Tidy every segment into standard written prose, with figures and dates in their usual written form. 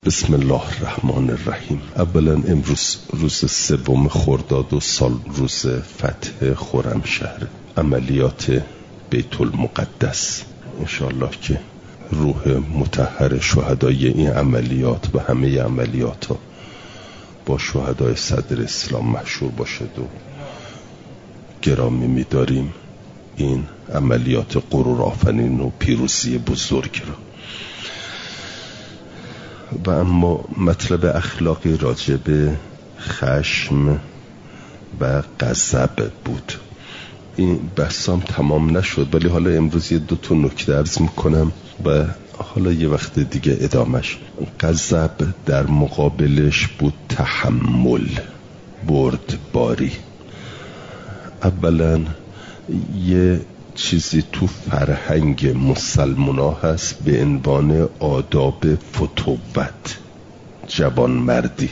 بسم الله الرحمن الرحیم. اولا امروز روز 3 خرداد و سال روز فتح خرمشهر، عملیات بیت المقدس. انشاءالله که روح مطهر شهدای این عملیات و همه عملیات ها با شهدای صدر اسلام محشور باشد و گرامی می‌داریم این عملیات غرور آفرین و پیروزی بزرگ را. و اما مطلب اخلاقی راجع به خشم و غضب بود. این بحثم تمام نشد، ولی حالا امروز یه 2 نکته عرض میکنم و حالا یه وقت دیگه ادامش. غضب در مقابلش بود تحمل، بردباری. اولا یه چیزی تو فرهنگ مسلمانا هست به عنوان آداب فتوت، جوانمردی.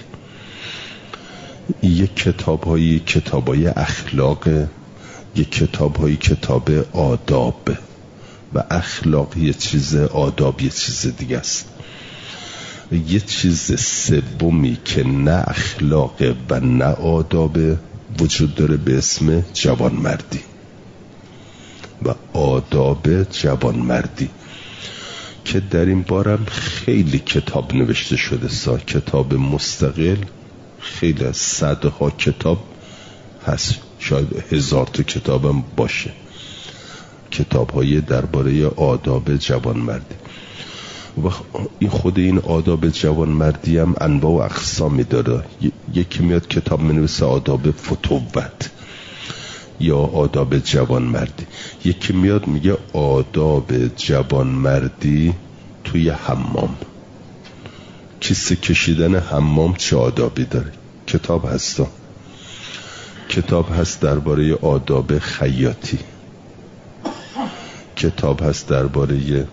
یک کتاب‌های اخلاق، یک کتاب آداب و اخلاق یه چیز، آداب یه چیز دیگه است. یه چیز سومی که نه اخلاق و نه آداب وجود داره به اسم جوانمردی و آداب جوانمردی که در این بارم خیلی کتاب نوشته شده، کتاب مستقل، خیلی از صدها کتاب هست، شاید 1000 تا کتابم باشه، کتاب‌های درباره آداب جوانمردی. و این خود این آداب جوانمردی هم انواع و اقسامی داره. یکی میاد کتاب می‌نویسه آداب فتوت یا آداب جوانمردی، یکی میاد میگه آداب جوانمردی توی حمام، کیسه کشیدن حمام چه آدابی داره. کتاب هستا، کتاب هست درباره آداب خیاطی، کتاب هست درباره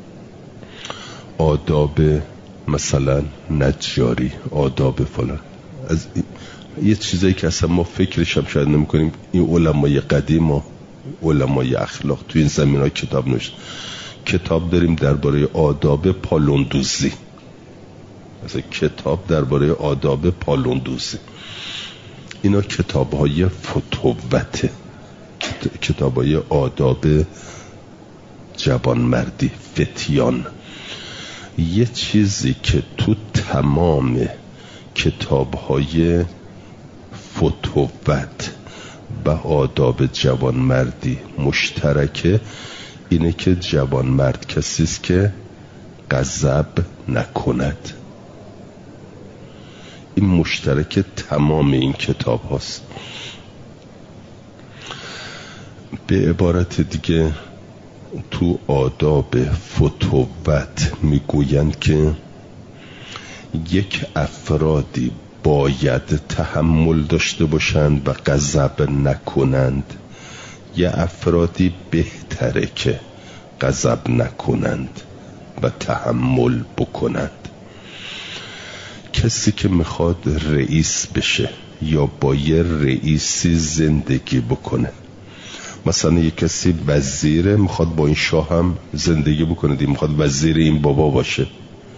آداب مثلا نجاری، آداب فلان. از یه چیزایی که اصلا ما فکرش هم شاید نمی کنیم. این علمای قدیم و علمای اخلاق تو این زمین ها کتاب نوشت. کتاب داریم درباره آداب پالوندوزی، مثلا کتاب درباره آداب پالوندوزی. اینا کتاب های فتوته، کتاب های آداب جوانمردی، فتیان. یه چیزی که تو تمام کتاب های فتوت و آداب جوانمردی مشترکه، اینه که جوانمرد کسی است که غضب نکند. این مشترک تمام این کتاب هاست. به عبارت دیگه تو آداب فتوت میگویند که یک افرادی باید تحمل داشته باشند و غضب نکنند، یه افرادی بهتره که غضب نکنند و تحمل بکنند. کسی که میخواد رئیس بشه یا با یه رئیسی زندگی بکنه، مثلا یه کسی وزیره میخواد با این شاه هم زندگی بکنه، میخواد وزیر این بابا باشه،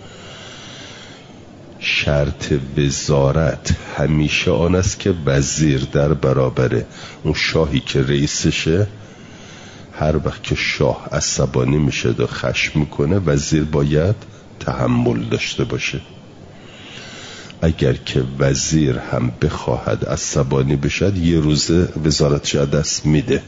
شرط وزارت همیشه آن است که وزیر در برابر اون شاهی که رئیسشه، هر وقت که شاه عصبانی میشه و خشم میکنه، وزیر باید تحمل داشته باشه. اگر که وزیر هم بخواهد عصبانی بشد، یه روزه وزارتش دست میده.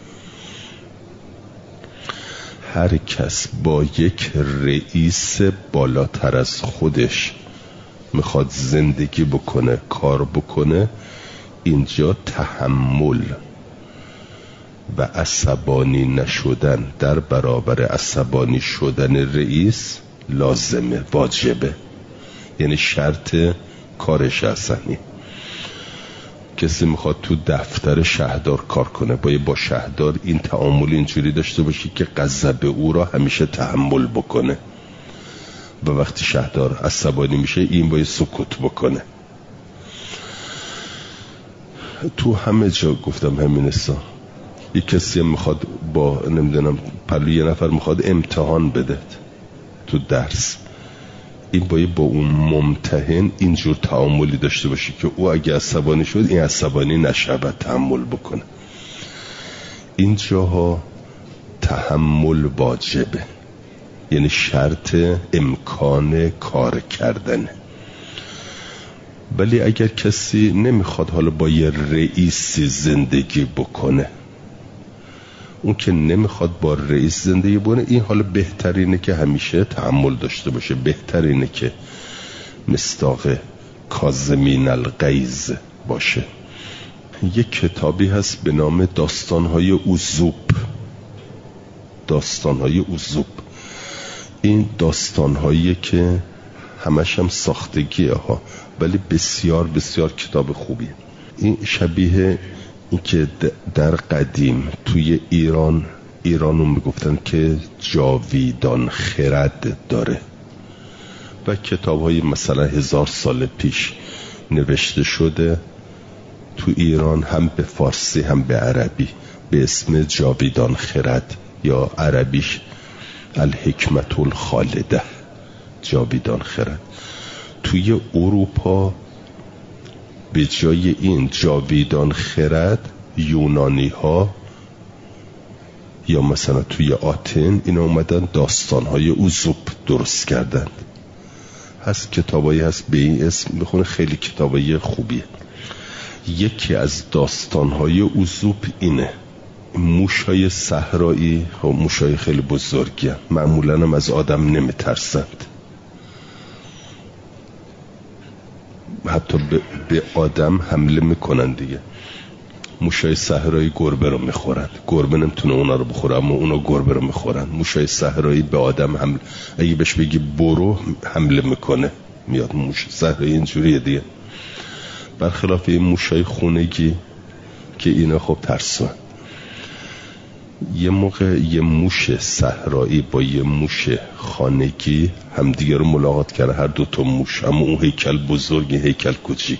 هر کس با یک رئیس بالاتر از خودش میخواد زندگی بکنه، کار بکنه، اینجا تحمل و عصبانی نشدن در برابر عصبانی شدن رئیس لازمه، واجبه، یعنی شرط کارش هستنی. کسی میخواد تو دفتر شهردار کار کنه، باید با شهردار این تعامل اینجوری داشته باشی که غضب او را همیشه تحمل بکنه و وقتی شهردار عصبانی میشه این باید سکوت بکنه. تو همه جا گفتم همین است. یک کسی میخواد با نمیدونم پلوی یه نفر میخواد امتحان بده تو درس، این باید با اون ممتحن اینجور تعاملی داشته باشه که او اگه عصبانی شد این عصبانی نشه و تحمل بکنه. اینجاها تحمل واجبه، یعنی شرط امکان کار کردنه. ولی اگر کسی نمیخواد حالا با یه رئیسی زندگی بکنه، اون که نمیخواد با رئیس زندگی بکنه، این حالا بهترینه که همیشه تحمل داشته باشه، بهترینه که مصداق کاظمین الغیظ باشه. یک کتابی هست به نام داستان‌های اوزوب. داستان‌های اوزوب این داستان‌هایی که همش هم ساختگیه ها، ولی بسیار بسیار کتاب خوبیه. این شبیه این که در قدیم توی ایرانو میگفتن که جاویدان خرد داره و کتاب‌های مثلا 1000 سال پیش نوشته شده تو ایران، هم به فارسی هم به عربی، به اسم جاویدان خرد یا عربیش الحکمت الخالده، جاویدان خرد. توی اروپا به جای این جاویدان خرد یونانی ها یا مثلا توی آتن اینا اومدن داستان‌های اوزوب درست کردند. هست کتابایی هست به این اسم بخونه، خیلی کتابای خوبیه. یکی از داستان‌های اوزوب اینه، موشای صحرایی، خب موشای خیلی بزرگی هست، معمولاً هم از آدم نمیترسند، حتی به آدم حمله میکنن دیگه. موشای صحرایی گربه رو میخورن، گربه نمیتونه اونا رو بخوره اما اونا گربه رو میخورن. موشای صحرایی به آدم حمله، اگه بهش بگی برو حمله میکنه میاد. موش صحرایی اینجوریه دیگه، برخلاف این موشای خونگی که اینا خب ترسون. یه موقع یه موش صحرایی با یه موش خانگی همدیگه رو ملاقات کرده، هر دو تا موش، اما اون هیکل بزرگی هیکل کوچیک.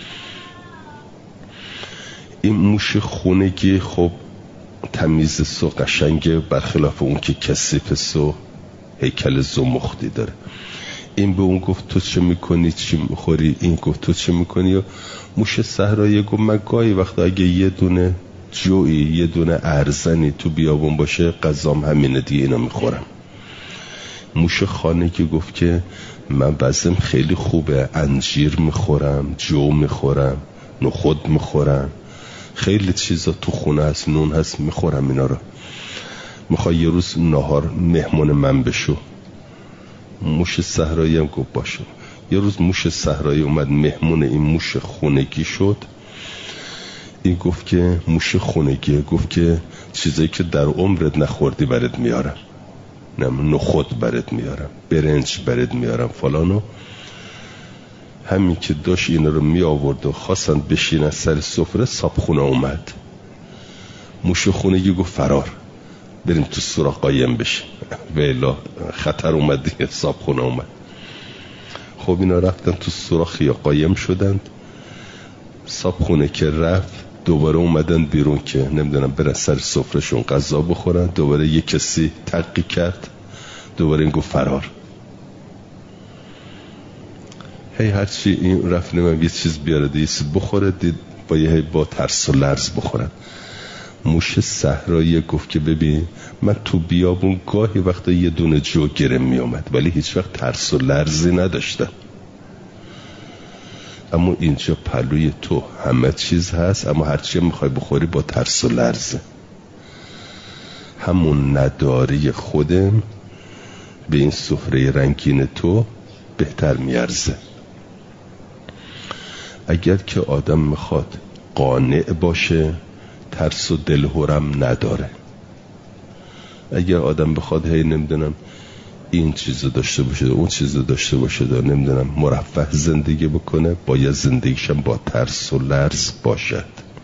این موش خونگی خب تمیز سو قشنگه، برخلاف اون که کثیف سو هیکل زمختی داره. این به اون گفت تو چه میکنی، چی میخوری؟ این گفت تو چه میکنی؟ و موش صحرایی گفت من گاهی وقتا اگه یه دونه جویی یه دونه ارزنی تو بیابون باشه غذام همینه دیگه، اینا میخورم. موش خانگی گفت که من وزنم خیلی خوبه، انجیر میخورم، جو میخورم، نخود میخورم، خیلی چیزا تو خونه هست، نون هست، میخورم اینا رو. میخوای یه روز نهار مهمون من بشو؟ موش صحرایی هم گفت باشه. یه روز موش صحرایی اومد مهمون این موش خونگی شد. این گفت که موش خونگی گفت که چیزایی که در عمرت نخوردی برات میارم، نخود برات میارم، برنج برات میارم فلانو. همین که داشت اینا رو می آورد و خواستن بشینن سر سفره، صابخونه اومد. موش خونگی گفت فرار، بریم تو سوراخ قایم بشیم، ویلا خطر اومد دیگه، صابخونه اومد. خب اینا رفتن تو سوراخ یا قایم شدند. صابخونه که رفت دوباره اومدن بیرون که نمیدونم برن سر سفرهشون غذا بخورن. دوباره یک کسی تقی کرد، دوباره این گفت فرار. هرچی این رفت نمیم یه چیز بیاره دیگه بخوره، دید با ترس و لرز بخورن. موش صحرایی گفت که ببین من تو بیابون گاهی وقتا یه دونه جو گرم می آمد ولی هیچ وقت ترس و لرزی نداشتم، اما اینجا پلوی تو همه چیز هست، اما هرچی میخوای بخوری با ترس و لرزه. همون نداری خودم به این سفره رنگین تو بهتر میارزه. اگر که آدم میخواد قانع باشه ترس و دلهرم نداره. اگر آدم بخواد هی نمیدونم این چیزو داشته باشه اون چیزو داشته باشه نمیدونم مرفه زندگی بکنه، باید زندگیشم با ترس و لرز باشد.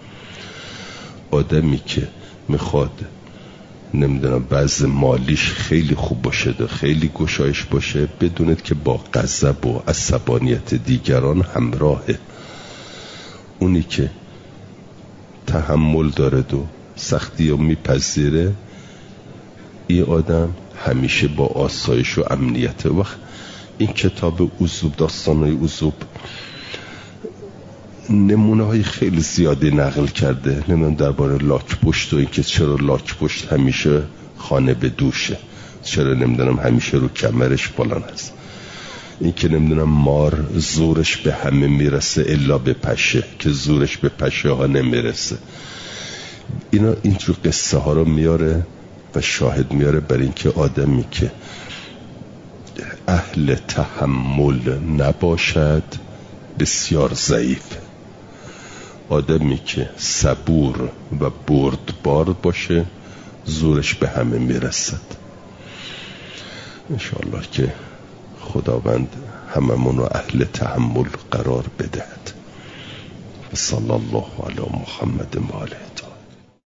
آدمی که میخواد نمیدونم وضع مالیش خیلی خوب باشه خیلی گشایش باشه، بدونید که با غضب و عصبانیت دیگران همراهه. اونی که تحمل داره و سختی رو میپذیره، این آدم همیشه با آسایش و امنیت. وقت این کتاب عزوب، داستان‌های عزوب، نمونه های خیلی زیادی نقل کرده. نمیدونم درباره لاک‌پشت و اینکه چرا لاک‌پشت همیشه خانه به دوشه، چرا نمیدونم همیشه رو کمرش فلان هست، این که نمیدونم مار زورش به همه میرسه الا به پشه، که زورش به پشه ها نمیرسه. اینا اینجور قصه ها رو میاره و شاهد میاره بر اینکه آدمی که اهل تحمل نباشد بسیار ضعیف، آدمی که صبور و بردبار باشه زورش به همه میرسد. انشاءالله که خداوند هممون رو اهل تحمل قرار بدهد. صلی الله علی محمد و آله.